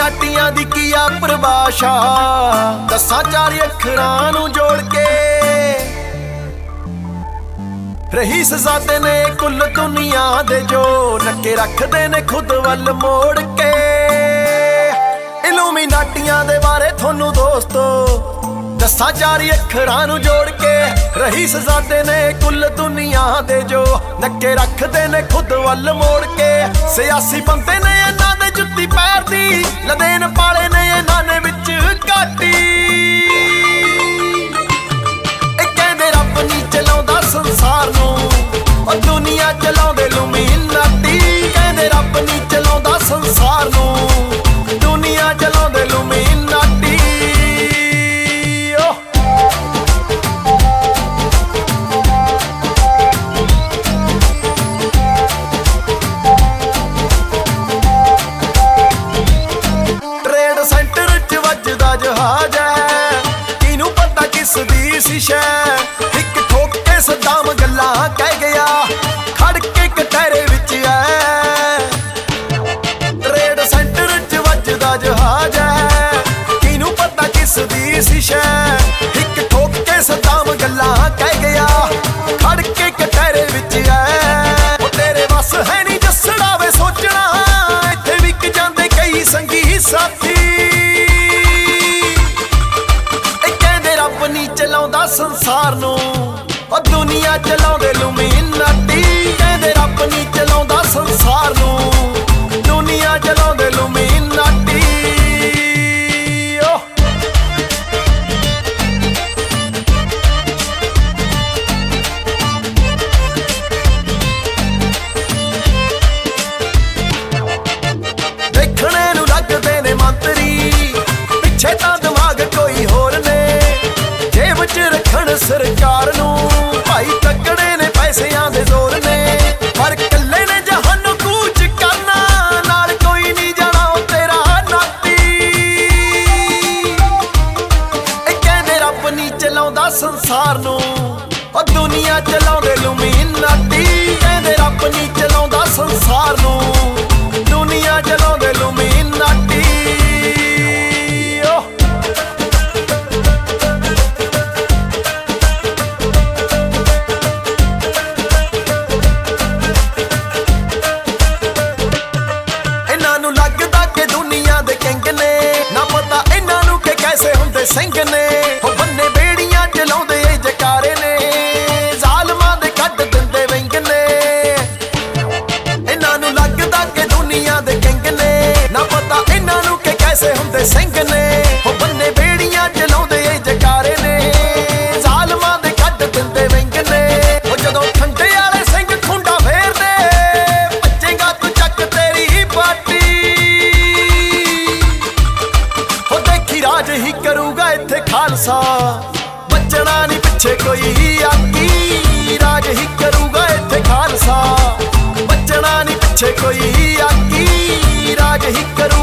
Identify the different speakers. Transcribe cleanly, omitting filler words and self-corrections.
Speaker 1: ਇਲੂਮੀਨਾਟੀਆਂ ਦੀ ਕੀ ਆ ਪਰਿਭਾਸ਼ਾ, ਦਸਾਂ ਚਾਰ ਅੱਖਰਾਂ ਨੂੰ ਜੋੜ ਕੇ ਰਹੀਸਜ਼ਾਦੇ ਨੇ ਕੁੱਲ ਦੁਨੀਆ ਦੇ, ਜੋ ਨੱਕੇ ਰੱਖਦੇ ਨੇ ਖੁਦ ਵੱਲ ਮੋੜ ਕੇ। ਇਲੂਮੀਨਾਟੀਆਂ ਦੇ ਬਾਰੇ ਤੁਹਾਨੂੰ ਦੋਸਤੋ ਦਸਾਂ ਚਾਰ ਅੱਖਰਾਂ ਨੂੰ ਜੋੜ ਕੇ ਰਹੀਸਜ਼ਾਦੇ ਨੇ ਕੁੱਲ ਦੁਨੀਆ ਦੇ, ਜੋ ਨੱਕੇ ਰੱਖਦੇ ਨੇ ਖੁਦ ਵੱਲ ਮੋੜ ਕੇ। ਸਿਆਸੀ ਬੰਦੇ ਨੇ ਇਹਨਾਂ ਦੇ ਜੁੱਤੀ ਪੈਰ ਦੀ, ਲਦੇਨ ਪਾਲੇ ਨੇ ਇਹਨਾਂ ਨੇ ਵਿੱਚ ਘਾਟੀ। ਇਹ ਕਹਿੰਦੇ ਰੱਬ ਨਹੀਂ ਚਲਾਉਂਦਾ ਸੰਸਾਰ ਨੂੰ, ਉਹ ਦੁਨੀਆ ਚਲਾਉਂਦੇ ਇਲੂਮੀਨਾਟੀ। ਕਹਿੰਦੇ ਰੱਬ ਨਹੀਂ ਚਲਾਉਂਦਾ ਸੰਸਾਰ ਨੂੰ, ਦੁਨੀਆ ਚਲਾਉਂਦੇ ਇਲੂਮੀਨਾਟੀ। ਟ੍ਰੇਡ ਸੈਂਟਰ 'ਚ ਵੱਜਦਾ ਜਹਾਜ਼ ਹੈ, ਕਿਹਨੂੰ ਪਤਾ ਕਿਸ ਦੀ ਸੀ ਸ਼ੈ। ਇੱਕ ਠੋਕ ਕੇ ਸਦਾਮ ਗੱਲਾਂ ਕਹਿ ਗਿਆ, ਖੜ ਕੇ ਕਟਹਿਰੇ ਵਿੱਚ ਐ। ਟ੍ਰੇਡ ਸੈਂਟਰ 'ਚ ਵੱਜਦਾ ਜਹਾਜ਼ ਹੈ, ਕਿਹਨੂੰ ਪਤਾ ਕਿਸ ਦੀ ਸੀ ਸ਼ੈ। ਇੱਕ ਠੋਕ ਕੇ ਸਦਾਮ ਗੱਲਾਂ ਕਹਿ ਗਿਆ, ਖੜ ਕੇ ਕਟਹਿਰੇ ਵਿੱਚ ਐ। ਉਹ ਤੇਰੇ ਵੱਸ ਹੈ ਨਹੀਂ ਜੱਸੜਾ ਵੇ ਸੋਚਣਾ, ਇੱਥੇ ਵਿਕ ਜਾਂਦੇ ਕਈ ਸੰਗੀ ਸਾਥੀ। ਇਹ ਕਹਿੰਦੇ ਰੱਬ ਨਹੀਂ ਚਲਾਉਂਦਾ ਸੰਸਾਰ ਨੂੰ, ਉਹ ਦੁਨੀਆ ਚਲਾਉਂਦੇ ਇਲੂਮੀਨਾਟੀ। ਕਹਿੰਦੇ ਰੱਬ ਨਹੀਂ ਚਲਾਉਂਦਾ ਸੰਸਾਰ ਨੂੰ, ਦੁਨੀਆ ਚਲਾਉਂਦੇ ਇਲੂਮੀਨਾਟੀ। ਦੇਖਣੇ ਨੂੰ ਲੱਗਦੇ ਨੇ ਮੰਤਰੀ, ਪਿੱਛੇ ਤਾਂ ਦਿਮਾਗ ਕੋਈ ਹੋਰ ਨੇ। ਜੇਬ 'ਚ ਰੱਖਣ ਸਰਕਾਰ ਨੂੰ, ਭਾਈ ਤੱਕੜੇ ਨੇ ਪੈਸਿਆਂ ਦੇ ਜ਼ੋਰ ਨੇ। ਪਰ ਕੱਲੇ ਨੇ ਜਹਾਨੋਂ ਕੂਚ ਕਰਨਾ, ਨਾਲ ਕੋਈ ਨਹੀਂ ਜਾਣਾ ਉਹ ਤੇਰਾ ਨਾਤੀ। ਇਹ ਕਹਿੰਦੇ ਰੱਬ ਨਹੀਂ ਚਲਾਉਂਦਾ ਸੰਸਾਰ ਨੂੰ, ਉਹ ਦੁਨੀਆ ਚਲਾਉਂਦੇ ਇਲੂਮੀਨਾਟੀ। ਕਹਿੰਦੇ ਰੱਬ ਨਹੀਂ ਚਲਾਉਂਦਾ ਸੰਸਾਰ ਨੂੰ, ਦੁਨੀਆ ਚਲਾਉਂਦੇ ਇਲੂਮੀਨਾਟੀ। ਇਹਨਾਂ ਨੂੰ ਲੱਗਦਾ ਕਿ ਦੁਨੀਆ ਦੇ ਕਿੰਗ ਨੇ, ਨਾ ਪਤਾ ਇਹਨਾਂ ਨੂੰ ਕਿ ਕੈਸੇ ਹੁੰਦੇ ਸਿੰਘ ਨੇ। ਉਹ ਬੰਨੇ ਬੇੜੀਆਂ ਚਲਾਉਂਦੇ ਏ ਜਕਾਰੇ ਨੇ, ਜ਼ਾਲਮਾਂ ਦੇ ਕੱਢ ਦਿੰਦੇ ਵਿੰਗ ਨੇ। ਇਹਨਾਂ ਨੂੰ ਲੱਗਦਾ ਕਿ ਦੁਨੀਆ ਦੇ ਕਿੰਗ ਨੇ, ਨਾ ਪਤਾ ਇਹਨਾਂ ਨੂੰ ਕਿ ਕੈਸੇ ਹੁੰਦੇ ਸਿੰਘ ਨੇ। ਉਹ ਬੰਨੇ ਬੇੜੀਆਂ ਚਲਾਉਂਦੇ ਏ ਜਕਾਰੇ ਨੇ, ਜ਼ਾਲਮਾਂ ਦੇ ਕੱਢ ਦਿੰਦੇ ਵਿੰਗ ਨੇ। ਉਹ ਜਦੋਂ ਠੰਡੇ ਵਾਲੇ ਸਿੰਘ ਖੁੰਡਾ ਫੇਰਦੇ, ਭੱਜੇਗਾ ਤੂੰ ਚੱਕ ਤੇਰੀ ਬਾਟੀ। ਉਹ ਦੇਖੀ ਰਾਜ ਹੀ ਕਰੂਗਾ ਇੱਥੇ ਖਾਲਸਾ, ਬਚਣਾ ਨਹੀਂ ਪਿੱਛੇ ਕੋਈ ਆਕੀ। ਰਾਜ ਹੀ ਕਰੂਗਾ ਇੱਥੇ ਖਾਲਸਾ, ਬਚਣਾ ਨਹੀਂ ਪਿੱਛੇ ਕੋਈ ਆਕੀ। ਰਾਜ ਹੀ